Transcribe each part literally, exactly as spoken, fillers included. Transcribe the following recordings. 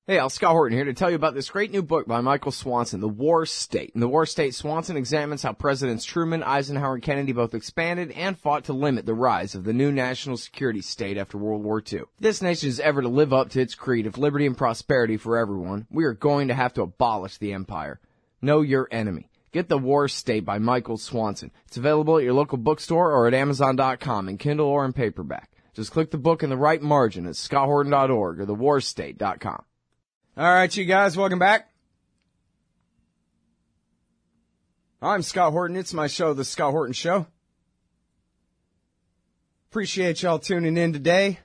Hey, Al Scott Horton here to tell you about this great new book by Michael Swanson, The War State. In The War State, Swanson examines how Presidents Truman, Eisenhower, and Kennedy both expanded and fought to limit the rise of the new national security state after World War Two. If this nation is ever to live up to its creed of liberty and prosperity for everyone, we are going to have to abolish the empire. Know your enemy. Get The War State by Michael Swanson. It's available at your local bookstore or at Amazon dot com in Kindle or in paperback. Just click the book in the right margin at Scott Horton dot org or the war state dot com. All right, you guys, welcome back. I'm Scott Horton. It's my show, The Scott Horton Show. Appreciate y'all tuning in today.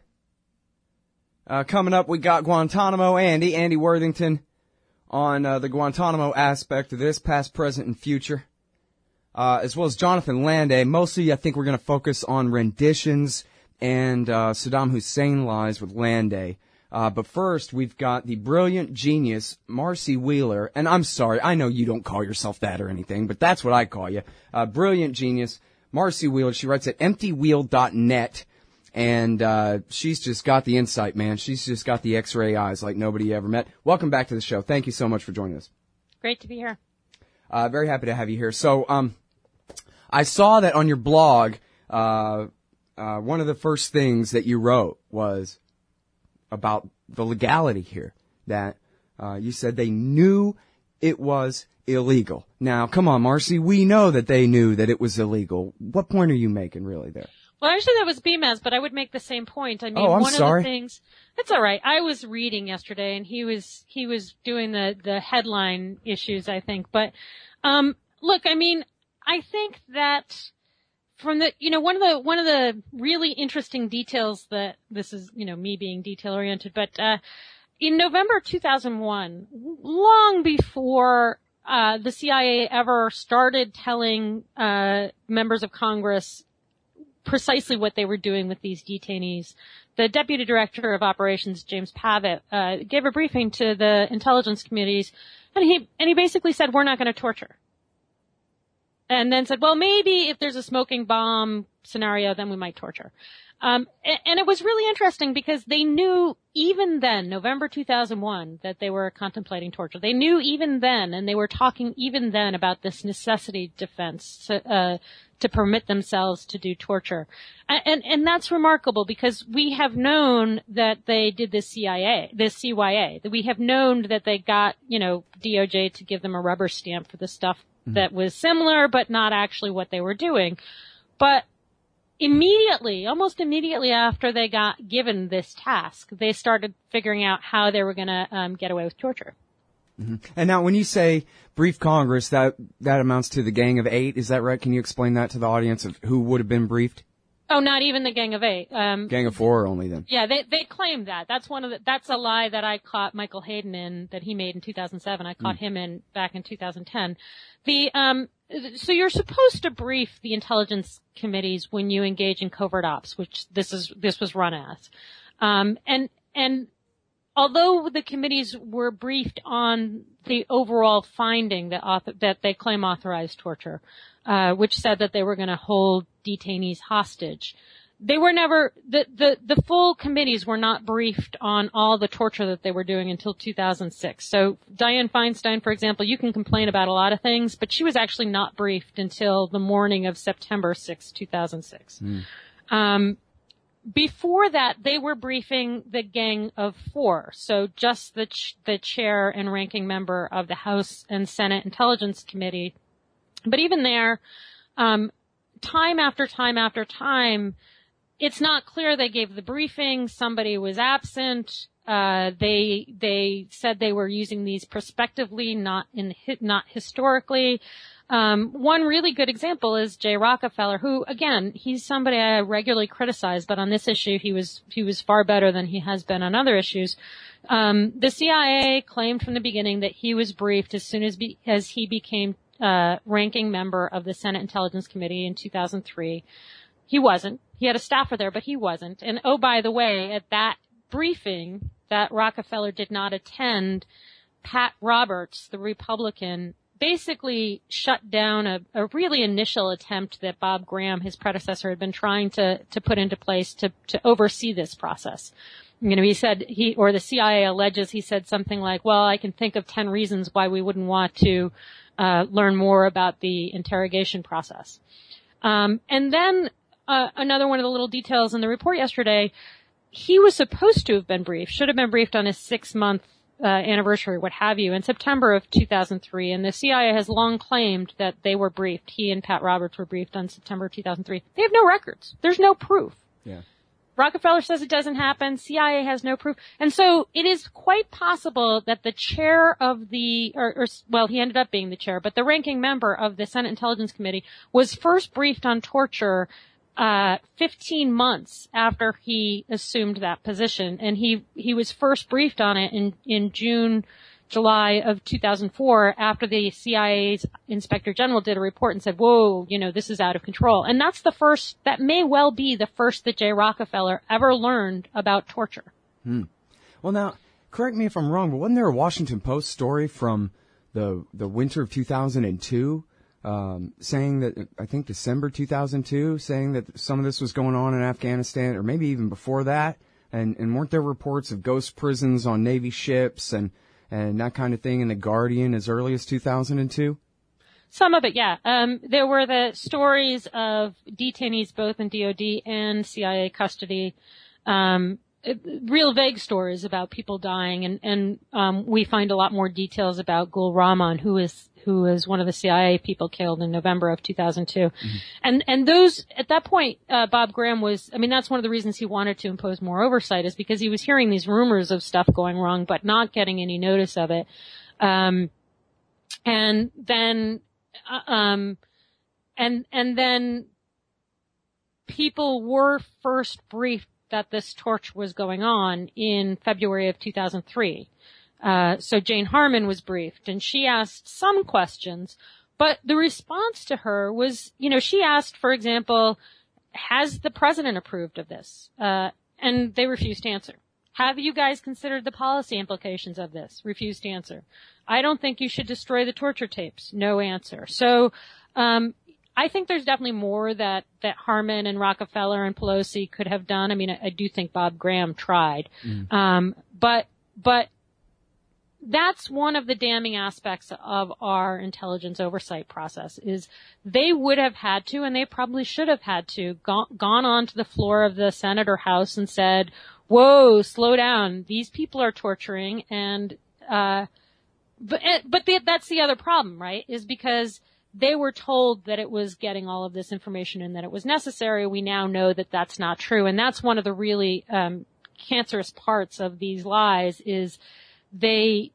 Uh, coming up, we got Guantanamo Andy, Andy Worthington, on uh, the Guantanamo aspect of this, past, present, and future, uh, as well as Jonathan Landay. Mostly, I think we're going to focus on renditions and uh, Saddam Hussein lies with Landay. Uh, but first, we've got the brilliant genius, Marcy Wheeler. And I'm sorry, I know you don't call yourself that or anything, but that's what I call you. Uh, brilliant genius, Marcy Wheeler. She writes at empty wheel dot net. And uh, she's just got the insight, man. She's just got the X-ray eyes like nobody ever met. Welcome back to the show. Thank you so much for joining us. Great to be here. Uh, very happy to have you here. So um, I saw that on your blog, uh, uh, one of the first things that you wrote was about the legality here, that uh, you said they knew it was illegal. Now, come on, Marcy, we know that they knew that it was illegal. What point are you making really there? Well, actually, that was B M A S, but I would make the same point. I mean, oh, I'm one sorry. of the things, it's all right. I was reading yesterday, and he was he was doing the the headline issues, I think. But um, look, I mean, I think that from the, you know, one of the, one of the really interesting details that this is, you know, me being detail oriented, but, uh, in November two thousand one, long before, uh, the C I A ever started telling, uh, members of Congress precisely what they were doing with these detainees, the Deputy Director of Operations, James Pavitt, uh, gave a briefing to the intelligence committees, and he, and he basically said, we're not going to torture. And then said, well, maybe if there's a smoking bomb scenario, then we might torture. Um, and, and it was really interesting because they knew even then, November two thousand one, that they were contemplating torture. They knew even then, and they were talking even then about this necessity defense to, uh, to permit themselves to do torture. And, and, and that's remarkable because we have known that they did this C I A, this C Y A, that we have known that they got, you know, D O J to give them a rubber stamp for the stuff that was similar, but not actually what they were doing. But immediately, almost immediately after they got given this task, they started figuring out how they were going to um, get away with torture. Mm-hmm. And now when you say brief Congress, that, that amounts to the Gang of Eight, is that right? Can you explain that to the audience of who would have been briefed? Oh, not even the Gang of Eight. Um, Gang of Four only then. Yeah, they they claim that. That's one of the, that's a lie that I caught Michael Hayden in, that he made in two thousand seven. I caught mm. him in back in two thousand ten. The, um, so you're supposed to brief the intelligence committees when you engage in covert ops, which this is, this was run as. Um, and, and although the committees were briefed on the overall finding that author, that they claim authorized torture, uh, which said that they were going to hold detainees hostage, they were never, the, the, the full committees were not briefed on all the torture that they were doing until two thousand six. So Dianne Feinstein, for example, you can complain about a lot of things, but she was actually not briefed until the morning of September sixth, two thousand six. Mm. Um, before that, they were briefing the Gang of Four. So just the, ch- the chair and ranking member of the House and Senate Intelligence Committee. But even there, um, time after time after time, it's not clear they gave the briefing. Somebody was absent. Uh, they, they said they were using these prospectively, not in, not historically. Um, one really good example is Jay Rockefeller, who, again, he's somebody I regularly criticize, but on this issue, he was, he was far better than he has been on other issues. Um, the C I A claimed from the beginning that he was briefed as soon as, be, as he became, uh, ranking member of the Senate Intelligence Committee in two thousand three. He wasn't. He had a staffer there, but he wasn't. And oh, by the way, at that briefing that Rockefeller did not attend, Pat Roberts, the Republican, basically shut down a, a really initial attempt that Bob Graham, his predecessor, had been trying to, to put into place to, to oversee this process. you know, he said he, or the C I A alleges he said something like, well, I can think of ten reasons why we wouldn't want to, uh, learn more about the interrogation process. Um, and then, uh, another one of the little details in the report yesterday, he was supposed to have been briefed, should have been briefed on his six month, uh, anniversary, what have you, in September of two thousand three. And the C I A has long claimed that they were briefed. He and Pat Roberts were briefed on September two thousand three. They have no records. There's no proof. Yeah. Rockefeller says it doesn't happen. C I A has no proof. And so it is quite possible that the chair of the, or, or, well, he ended up being the chair, but the ranking member of the Senate Intelligence Committee was first briefed on torture uh fifteen months after he assumed that position. And he, he was first briefed on it in, in June, July of two thousand four, after the C I A's Inspector General did a report and said, whoa, you know, this is out of control. And that's the first, that may well be the first that Jay Rockefeller ever learned about torture. Hmm. Well, now, correct me if I'm wrong, but wasn't there a Washington Post story from the the winter of two thousand two, um, saying that, I think December two thousand two, saying that some of this was going on in Afghanistan, or maybe even before that? And, and weren't there reports of ghost prisons on Navy ships and and that kind of thing in The Guardian as early as two thousand two? Some of it, yeah. Um, there were the stories of detainees both in D O D and C I A custody, um, real vague stories about people dying, and, and um, we find a lot more details about Gul Rahman, who is who is one of the C I A people killed in November of two thousand two. Mm-hmm. And and those, at that point, uh, Bob Graham was, I mean, that's one of the reasons he wanted to impose more oversight, is because he was hearing these rumors of stuff going wrong, but not getting any notice of it. Um, and then, uh, um, and, and then people were first briefed that this torture was going on in February of two thousand three. Uh, so Jane Harman was briefed, and she asked some questions, but the response to her was, you know, she asked, for example, has the president approved of this? Uh, and they refused to answer. Have you guys considered the policy implications of this? Refused to answer. I don't think you should destroy the torture tapes. No answer. So, um, I think there's definitely more that, that Harman and Rockefeller and Pelosi could have done. I mean, I, I do think Bob Graham tried. Mm. Um, but, but that's one of the damning aspects of our intelligence oversight process, is they would have had to, and they probably should have had to, gone, gone onto the floor of the Senate or House and said, whoa, slow down. These people are torturing. And, uh, but, but the, that's the other problem, right? Is because they were told that it was getting all of this information and that it was necessary. We now know that that's not true. And that's one of the really, um, cancerous parts of these lies, is they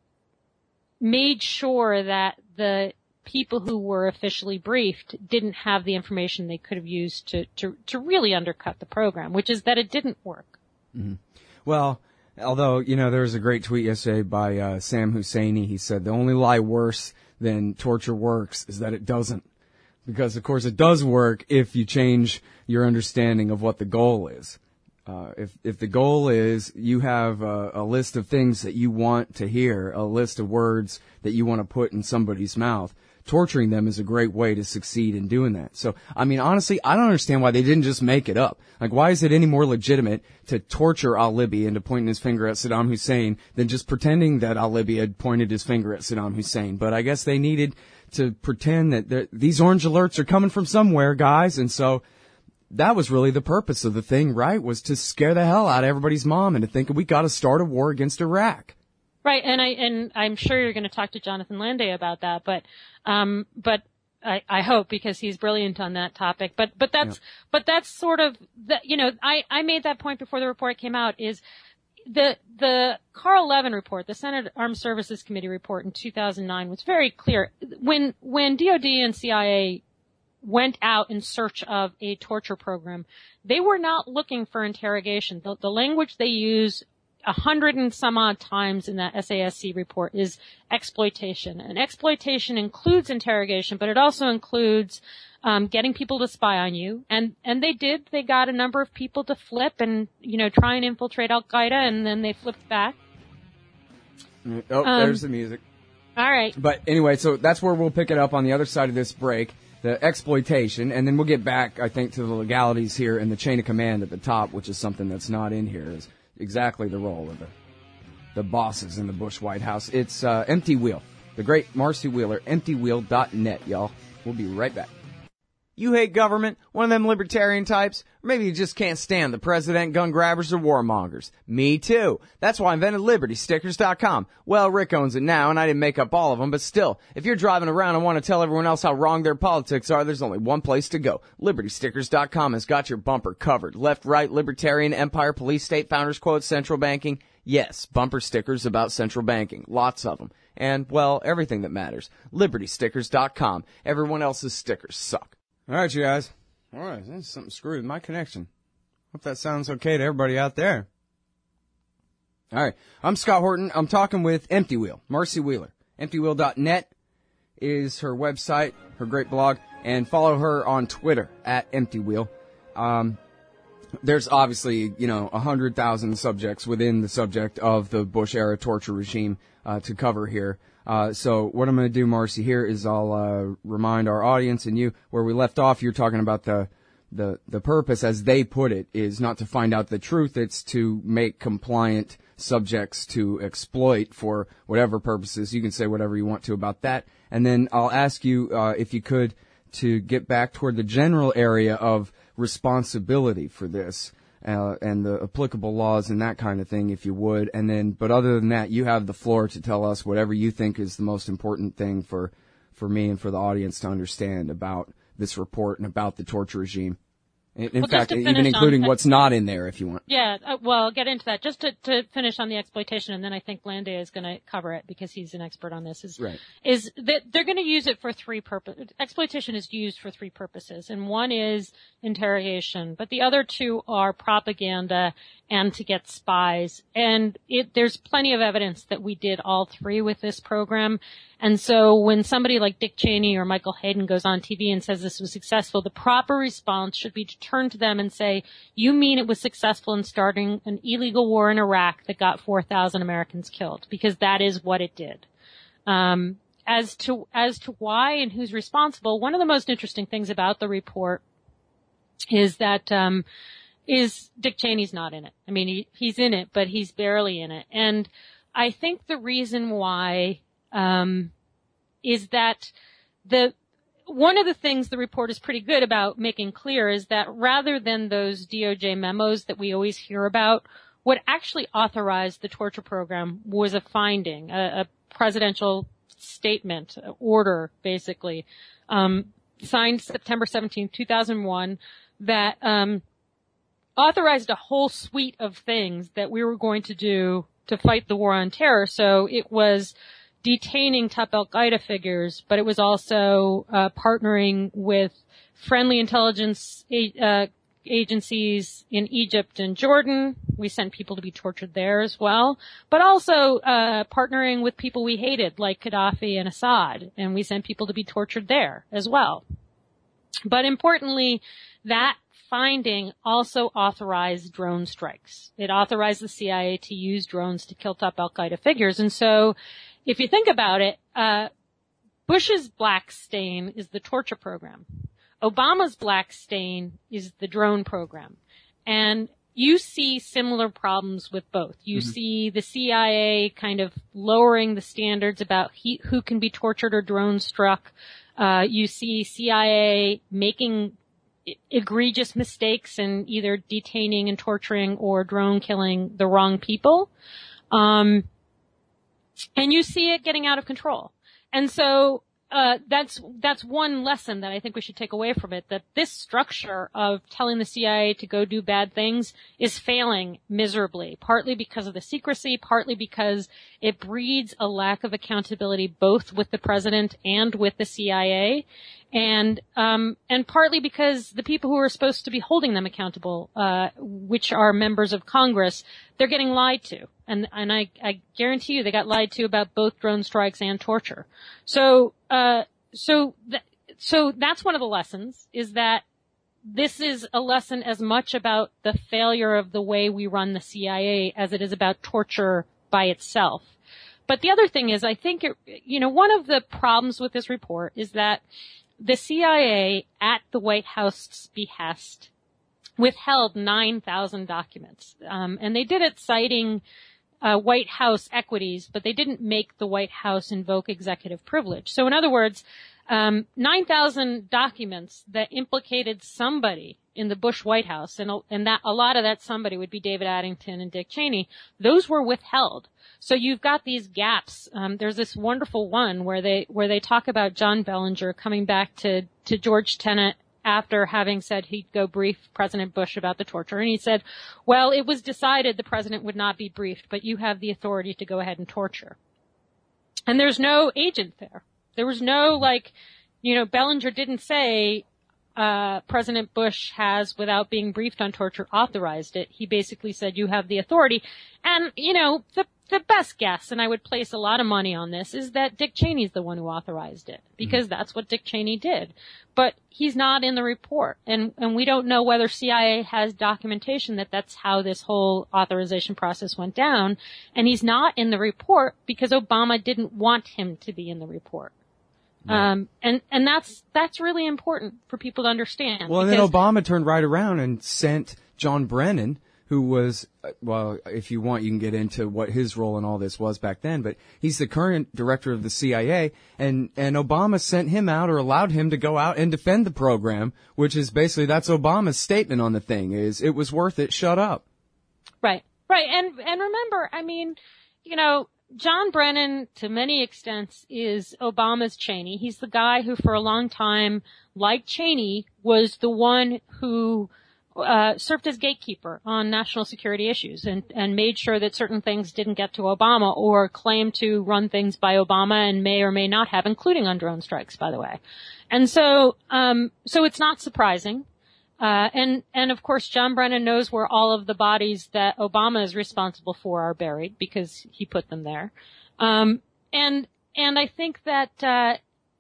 made sure that the people who were officially briefed didn't have the information they could have used to, to, to really undercut the program, which is that it didn't work. Mm-hmm. Well, although, you know, there was a great tweet yesterday by uh, Sam Husseini. He said the only lie worse than torture works is that it doesn't. Because, of course, it does work if you change your understanding of what the goal is. Uh, if, if the goal is you have a, a list of things that you want to hear, a list of words that you want to put in somebody's mouth, torturing them is a great way to succeed in doing that. So, I mean, honestly, I don't understand why they didn't just make it up. Like, why is it any more legitimate to torture al-Libi into pointing his finger at Saddam Hussein than just pretending that al-Libi had pointed his finger at Saddam Hussein? But I guess they needed to pretend that these orange alerts are coming from somewhere, guys, and so that was really the purpose of the thing, right? Was to scare the hell out of everybody's mom and to think we got to start a war against Iraq. Right, and I and I'm sure you're going to talk to Jonathan Landay about that, but um, but I, I hope, because he's brilliant on that topic. But but that's yeah. but that's sort of the, you know, I I made that point before the report came out, is the the Carl Levin report, the Senate Armed Services Committee report in two thousand nine was very clear. When when D O D and C I A went out in search of a torture program, they were not looking for interrogation. The, the language they use a hundred and some odd times in that S A S C report is exploitation. And exploitation includes interrogation, but it also includes um getting people to spy on you. And and they did. They got a number of people to flip and, you know, try and infiltrate Al-Qaeda, and then they flipped back. Oh, um, there's the music. All right. But anyway, so that's where we'll pick it up on the other side of this break. The exploitation, and then we'll get back, I think, to the legalities here and the chain of command at the top, which is something that's not in here. Is exactly the role of the the bosses in the Bush White House. It's uh, Empty Wheel. The great Marcy Wheeler, empty wheel dot net, y'all. We'll be right back. You hate government? One of them libertarian types? Or maybe you just can't stand the president, gun grabbers, or warmongers. Me too. That's why I invented Liberty Stickers dot com. Well, Rick owns it now, and I didn't make up all of them, but still, if you're driving around and want to tell everyone else how wrong their politics are, there's only one place to go. Liberty Stickers dot com has got your bumper covered. Left, right, libertarian, empire, police state, founders quote, central banking. Yes, bumper stickers about central banking. Lots of them. And, well, everything that matters. Liberty Stickers dot com. Everyone else's stickers suck. All right, you guys. All right, there's something screwed with my connection. Hope that sounds okay to everybody out there. All right, I'm Scott Horton. I'm talking with Empty Wheel, Marcy Wheeler. empty wheel dot net is her website, her great blog, and follow her on Twitter at EmptyWheel. Um, there's obviously, you know, one hundred thousand subjects within the subject of the Bush-era torture regime uh, to cover here. Uh, so what I'm going to do, Marcy, here is I'll uh, remind our audience and you where we left off. You're talking about the, the the purpose, as they put it, is not to find out the truth. It's to make compliant subjects to exploit for whatever purposes. You can say whatever you want to about that. And then I'll ask you, uh, if you could, to get back toward the general area of responsibility for this. Uh, and the applicable laws and that kind of thing, if you would. And then, but other than that, you have the floor to tell us whatever you think is the most important thing for, for me and for the audience to understand about this report and about the torture regime. In, in well, fact, even including on, what's not in there, if you want. Yeah, uh, well, I'll get into that. Just to, to finish on the exploitation, and then I think Landay is going to cover it because he's an expert on this. Is right. is that they're going to use it for three purposes. Exploitation is used for three purposes, and one is interrogation, but the other two are propaganda and to get spies. And it, there's plenty of evidence that we did all three with this program. And so when somebody like Dick Cheney or Michael Hayden goes on T V and says this was successful, the proper response should be to turn to them and say, you mean it was successful in starting an illegal war in Iraq that got four thousand Americans killed? Because that is what it did. Um, as to, as to why and who's responsible, one of the most interesting things about the report is that, um, is Dick Cheney's not in it. I mean, he, he's in it, but he's barely in it. And I think the reason why, um, is that the, one of the things the report is pretty good about making clear is that rather than those D O J memos that we always hear about, what actually authorized the torture program was a finding, a, a presidential statement, order, basically, um, signed September seventeenth, two thousand one, that, um, authorized a whole suite of things that we were going to do to fight the war on terror. So it was detaining top al-Qaeda figures, but it was also uh, partnering with friendly intelligence uh, agencies in Egypt and Jordan. We sent people to be tortured there as well, but also uh, partnering with people we hated, like Gaddafi and Assad, and we sent people to be tortured there as well. But importantly, that finding also authorized drone strikes. It authorized the C I A to use drones to kill top al-Qaeda figures. And so if you think about it, uh, Bush's black stain is the torture program. Obama's black stain is the drone program. And you see similar problems with both. You mm-hmm. see the C I A kind of lowering the standards about he, who can be tortured or drone struck. Uh, you see C I A making egregious mistakes in either detaining and torturing or drone killing the wrong people. Um, and you see it getting out of control. And so, uh, that's, that's one lesson that I think we should take away from it, that this structure of telling the C I A to go do bad things is failing miserably, partly because of the secrecy, partly because it breeds a lack of accountability both with the president and with the C I A. And, um, and partly because the people who are supposed to be holding them accountable, uh, which are members of Congress, they're getting lied to. And, and I, I guarantee you they got lied to about both drone strikes and torture. So, uh, so, th- so that's one of the lessons, is that this is a lesson as much about the failure of the way we run the C I A as it is about torture by itself. But the other thing is, I think, it, you know, one of the problems with this report is that the C I A, at the White House's behest, withheld nine thousand documents. Um, and they did it citing uh, White House equities, but they didn't make the White House invoke executive privilege. So in other words, um, nine thousand documents that implicated somebody in the Bush White House, and, and that a lot of that somebody would be David Addington and Dick Cheney, those were withheld. So you've got these gaps. Um, there's this wonderful one where they where they talk about John Bellinger coming back to to George Tenet after having said he'd go brief President Bush about the torture, and he said, "Well, it was decided the president would not be briefed, but you have the authority to go ahead and torture." And there's no agent there. There was no like, you know, Bellinger didn't say. Uh, President Bush has, without being briefed on torture, authorized it. He basically said, you have the authority. And, you know, the, the best guess, and I would place a lot of money on this, is that Dick Cheney's the one who authorized it. Because mm-hmm. that's what Dick Cheney did. But he's not in the report. And, and we don't know whether C I A has documentation that that's how this whole authorization process went down. And he's not in the report because Obama didn't want him to be in the report. Right. Um, and, and that's, that's really important for people to understand. Well, and then Obama turned right around and sent John Brennan, who was, well, if you want, you can get into what his role in all this was back then, but he's the current director of the C I A, and, and Obama sent him out or allowed him to go out and defend the program, which is basically, that's Obama's statement on the thing, is it was worth it, shut up. Right, right, and, and remember, I mean, you know, John Brennan, to many extents, is Obama's Cheney. He's the guy who, for a long time, like Cheney, was the one who uh served as gatekeeper on national security issues and, and made sure that certain things didn't get to Obama or claimed to run things by Obama and may or may not have, including on drone strikes, by the way. And so, um, so it's not surprising. Uh, and, and of course, John Brennan knows where all of the bodies that Obama is responsible for are buried because he put them there. Um, and, and I think that, uh,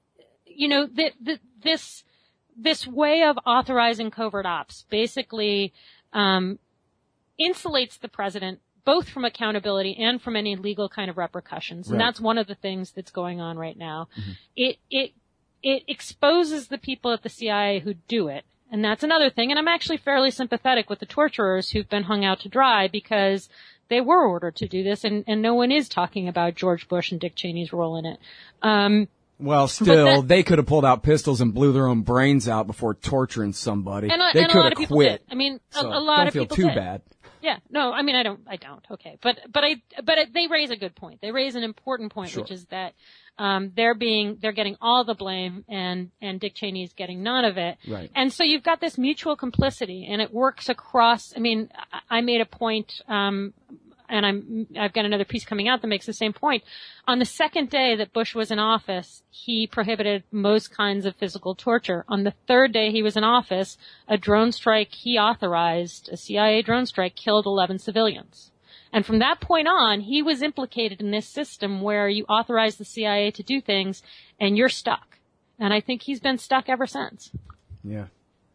you know, that, that this, this way of authorizing covert ops basically, um, insulates the president both from accountability and from any legal kind of repercussions. And right. that's one of the things that's going on right now. Mm-hmm. It, it, it exposes the people at the C I A who do it. And that's another thing. And I'm actually fairly sympathetic with the torturers who've been hung out to dry because they were ordered to do this, and, and no one is talking about George Bush and Dick Cheney's role in it. Um, well, still, that, they could have pulled out pistols and blew their own brains out before torturing somebody. And, they and could a lot have of people quit. Did. I mean, a, so a lot don't of feel people too did. bad. Yeah, no, I mean, I don't, I don't. Okay, but but I, but they raise a good point. They raise an important point, sure. which is that um, they're being, they're getting all the blame, and and Dick Cheney's getting none of it. Right. And so you've got this mutual complicity, and it works across. I mean, I made a point, um, and I'm, I've got another piece coming out that makes the same point. On the second day that Bush was in office, he prohibited most kinds of physical torture. On the third day he was in office, a drone strike he authorized, a C I A drone strike, killed eleven civilians. And from that point on, he was implicated in this system where you authorize the C I A to do things and you're stuck. And I think he's been stuck ever since. Yeah.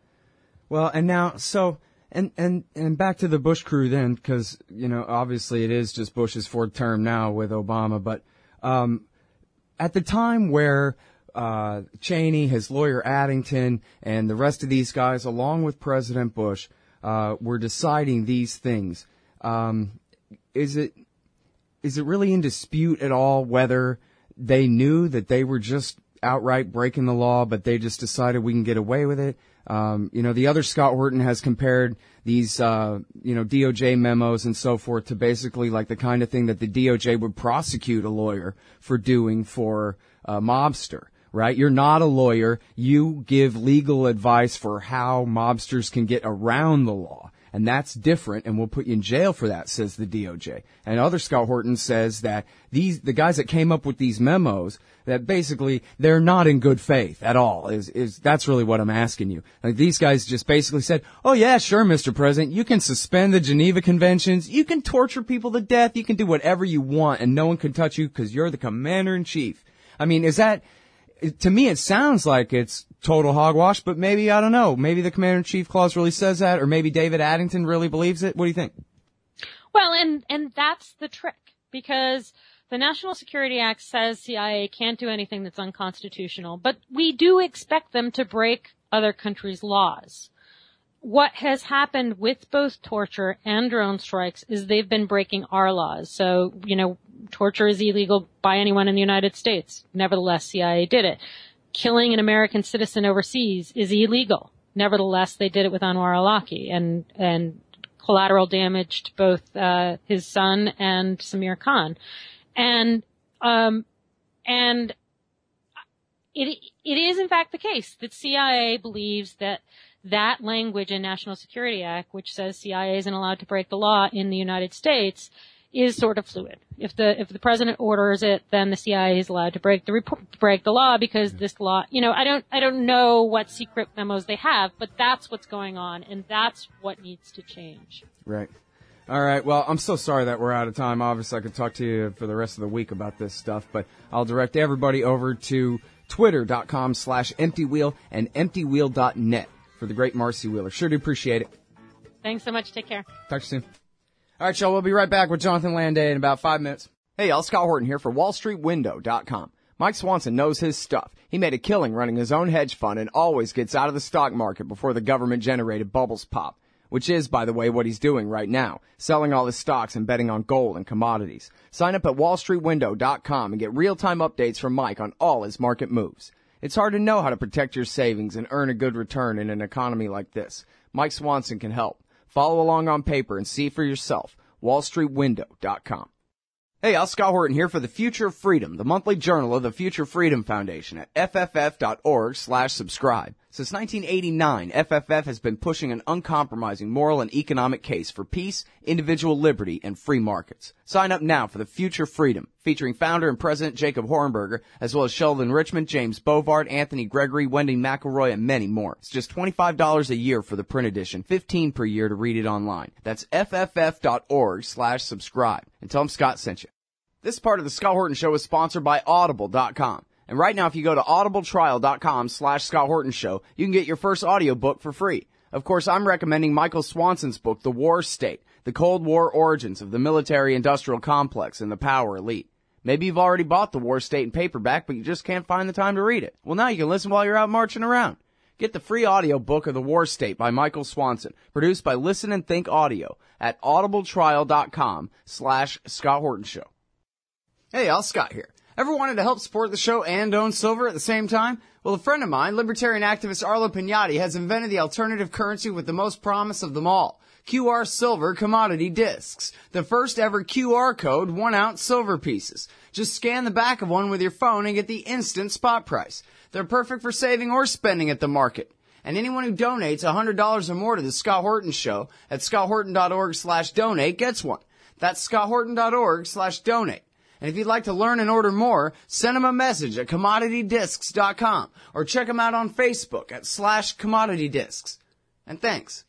Well, and now, so, And, and, and back to the Bush crew then, because, you know, obviously it is just Bush's fourth term now with Obama, but, um, at the time where, uh, Cheney, his lawyer Addington, and the rest of these guys, along with President Bush, uh, were deciding these things, um, is it, is it really in dispute at all whether they knew that they were just outright breaking the law, but they just decided we can get away with it? Um, you know, the other Scott Horton has compared these, uh, you know, D O J memos and so forth to basically like the kind of thing that the D O J would prosecute a lawyer for doing for a mobster, right? You're not a lawyer. You give legal advice for how mobsters can get around the law. And that's different, and we'll put you in jail for that, says the D O J. And other Scott Horton says that these, the guys that came up with these memos, that basically they're not in good faith at all, is, is, that's really what I'm asking you. Like these guys just basically said, oh yeah, sure, Mister President, you can suspend the Geneva Conventions, you can torture people to death, you can do whatever you want, and no one can touch you because you're the commander-in-chief. I mean, is that, to me it sounds like it's total hogwash, but maybe, I don't know, maybe the Commander-in-Chief clause really says that, or maybe David Addington really believes it. What do you think? Well, and, and that's the trick, because the National Security Act says C I A can't do anything that's unconstitutional, but we do expect them to break other countries' laws. what has happened with both torture and drone strikes is they've been breaking our laws. So, you know, torture is illegal by anyone in the United States. Nevertheless, C I A did it. Killing an American citizen overseas is illegal. Nevertheless, they did it with Anwar al-Awlaki, and, and collateral damaged both, uh, his son and Samir Khan. And, um, and it, it is in fact the case that C I A believes that that language in National Security Act, which says C I A isn't allowed to break the law in the United States, is sort of fluid. If the if the president orders it, then the C I A is allowed to break the report, break the law because this law, you know, I don't I don't know what secret memos they have, but that's what's going on, and that's what needs to change. Right. All right. Well, I'm so sorry that we're out of time. Obviously, I could talk to you for the rest of the week about this stuff, but I'll direct everybody over to twitter.com slash emptywheel and emptywheel dot net for the great Marcy Wheeler. Sure do appreciate it. Thanks so much. Take care. Talk to you soon. All right, y'all, we'll be right back with Jonathan Landay in about five minutes. Hey, y'all, Scott Horton here for wall street window dot com. Mike Swanson knows his stuff. He made a killing running his own hedge fund and always gets out of the stock market before the government-generated bubbles pop, which is, by the way, what he's doing right now, selling all his stocks and betting on gold and commodities. Sign up at wall street window dot com and get real-time updates from Mike on all his market moves. It's hard to know how to protect your savings and earn a good return in an economy like this. Mike Swanson can help. Follow along on paper and see for yourself. wall street window dot com. Hey, I'm Scott Horton here for the Future of Freedom, the monthly journal of the Future Freedom Foundation at f f f dot org slash subscribe. Since nineteen eighty-nine, F F F has been pushing an uncompromising moral and economic case for peace, individual liberty, and free markets. Sign up now for the Future Freedom, featuring founder and president Jacob Hornberger, as well as Sheldon Richmond, James Bovard, Anthony Gregory, Wendy McElroy, and many more. It's just twenty-five dollars a year for the print edition, fifteen dollars per year to read it online. That's f f f dot org slash subscribe. And tell them Scott sent you. This part of the Scott Horton Show is sponsored by audible dot com. And right now, if you go to audibletrial.com slash Scott Horton Show, you can get your first audiobook for free. Of course, I'm recommending Michael Swanson's book, The War State, The Cold War Origins of the Military-Industrial Complex and the Power Elite. Maybe you've already bought The War State in paperback, but you just can't find the time to read it. Well, now you can listen while you're out marching around. Get the free audiobook of The War State by Michael Swanson, produced by Listen and Think Audio at audibletrial.com slash Scott Horton Show. Hey, Al, Scott here. Ever wanted to help support the show and own silver at the same time? Well, a friend of mine, libertarian activist Arlo Pignatti, has invented the alternative currency with the most promise of them all. Q R Silver Commodity Discs. The first ever Q R code one ounce silver pieces. Just scan the back of one with your phone and get the instant spot price. They're perfect for saving or spending at the market. And anyone who donates one hundred dollars or more to the Scott Horton Show at scott horton dot org slash donate gets one. That's scott horton dot org slash donate. And if you'd like to learn and order more, send them a message at commodity discs dot com or check them out on Facebook at slash commodity discs. And thanks.